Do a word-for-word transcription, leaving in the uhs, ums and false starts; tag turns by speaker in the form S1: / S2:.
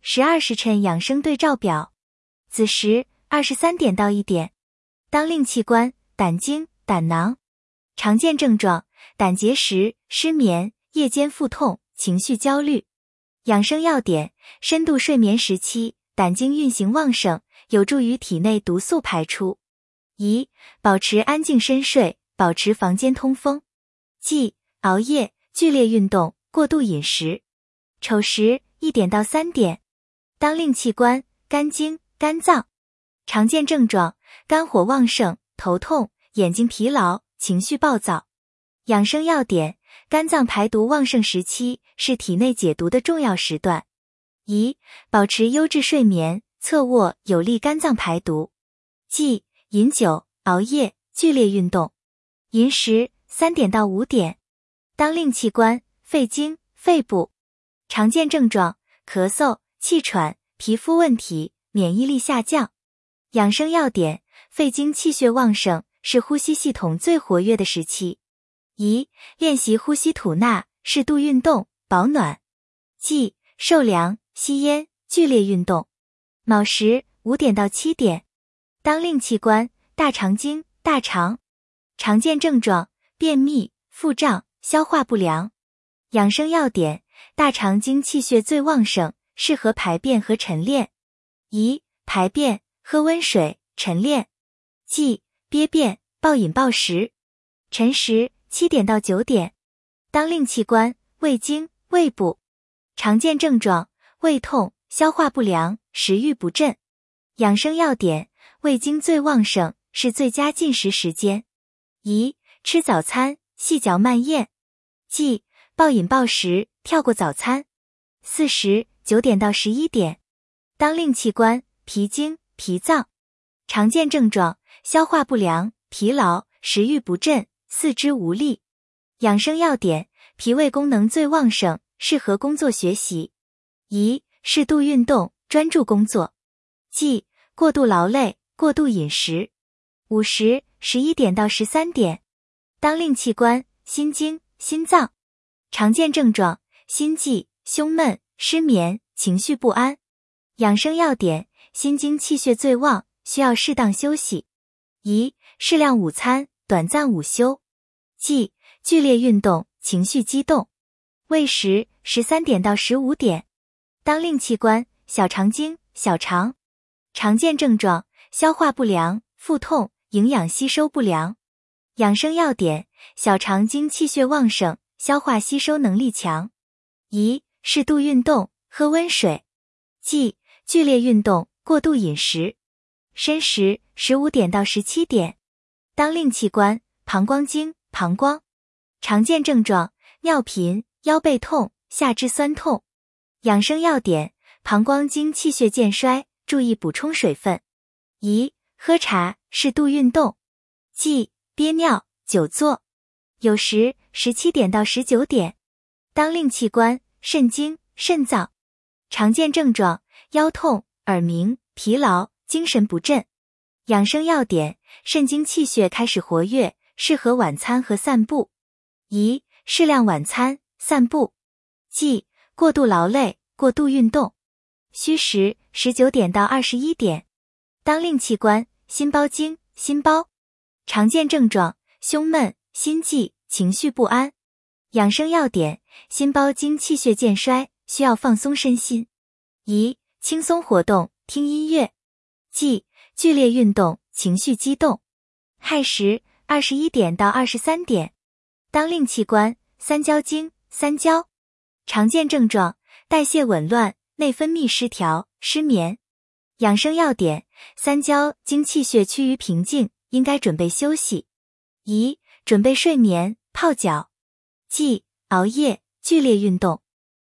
S1: 十二时辰养生对照表。子时二十三点到一点。当令器官胆经、胆囊。常见症状：胆结石、失眠、夜间腹痛、情绪焦虑。养生要点：深度睡眠时期，胆经运行旺盛，有助于体内毒素排出。宜保持安静深睡，保持房间通风。忌熬夜、剧烈运动、过度饮食。丑时一点到三点。当令器官肝经、肝脏。常见症状：肝火旺盛，头痛，眼睛疲劳，情绪暴躁。养生要点：肝脏排毒旺盛时期是体内解毒的重要时段。宜保持优质睡眠，侧卧有利肝脏排毒。忌饮酒、熬夜、剧烈运动。寅时三点到五点。当令器官肺经、肺部。常见症状：咳嗽、气喘、皮肤问题、免疫力下降。养生要点：肺经气血旺盛，是呼吸系统最活跃的时期。宜练习呼吸吐纳，适度运动，保暖。忌受凉、吸烟、剧烈运动。卯时五点到七点。当令器官大肠经、大肠。常见症状：便秘、腹胀、消化不良。养生要点：大肠经气血最旺盛，适合排便和晨练。宜排便喝温水，晨练。忌憋便、暴饮暴食。辰时七点到九点。当令器官胃经、胃部。常见症状：胃痛、消化不良、食欲不振。养生要点：胃经最旺盛，是最佳进食时间。宜吃早餐，细嚼慢咽。忌暴饮暴食，跳过早餐。巳时九点到十一点。当令器官脾经、脾脏。常见症状：消化不良、疲劳、食欲不振、四肢无力。养生要点：脾胃功能最旺盛，适合工作学习。宜适度运动，专注工作。忌过度劳累、过度饮食。午时十一点到十三点。当令器官心经、心脏。常见症状：心悸、胸闷、失眠、情绪不安。养生要点：心经气血最旺，需要适当休息。宜适量午餐，短暂午休。忌剧烈运动，情绪激动。未时十三点到十五点。当令器官小肠经、小肠。常见症状：消化不良、腹痛、营养吸收不良。养生要点：小肠经气血旺盛，消化吸收能力强。宜适度运动，喝温水。忌剧烈运动，过度饮食。申时十五点到十七点。当令器官膀胱经、膀胱。常见症状：尿频、腰背痛、下肢酸痛。养生要点：膀胱经气血渐衰，注意补充水分。宜喝茶，适度运动。忌憋尿、久坐。酉时十七点到十九点。当令器官肾经、肾脏。常见症状：腰痛、耳鸣、疲劳、精神不振。养生要点：肾经气血开始活跃，适合晚餐和散步。宜适量晚餐、散步。忌过度劳累、过度运动。戌时十九点到二十一点。当令器官心包经、心包。常见症状：胸闷、心悸、情绪不安。养生要点：心包经气血渐衰，需要放松身心。宜轻松活动，听音乐。忌剧烈运动，情绪激动。亥时二十一点到二十三点。当令器官三焦经、三焦。常见症状：代谢紊乱、内分泌失调、失眠。养生要点：三焦经气血趋于平静，应该准备休息。宜准备睡眠、泡脚。忌熬夜、剧烈运动。